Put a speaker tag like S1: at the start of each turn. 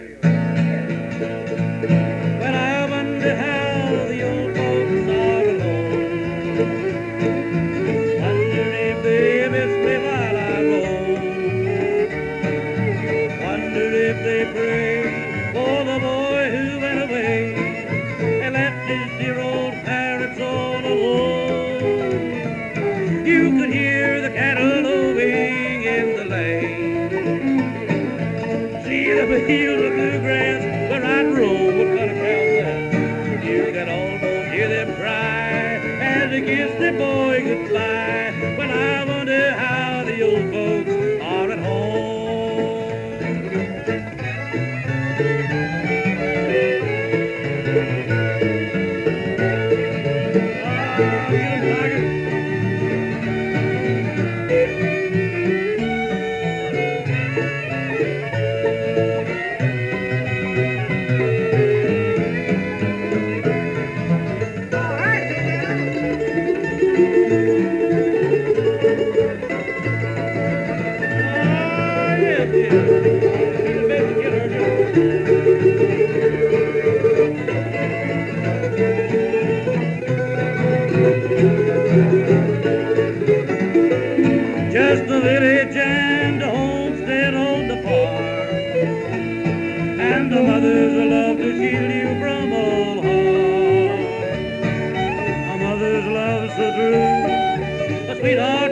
S1: Well, I wonder how the old folks are alone. Wonder if they miss me while I roam. Wonder if they pray for the boy who went away and left his dear old parents all alone. You could hear the cattle lowing in the lane. See the fields of bluegrass where I'd roam. What kind of crowd that? You can almost hear them cry as they kiss their boy goodbye. Well, I wonder how the old folks are at home. Ah, get 'em, Tiger. Ah, yes, yes. Do the best you can, just the village and the homestead on the farm, and the mother's love to shield you from all harm. A mother's love so true, a sweetheart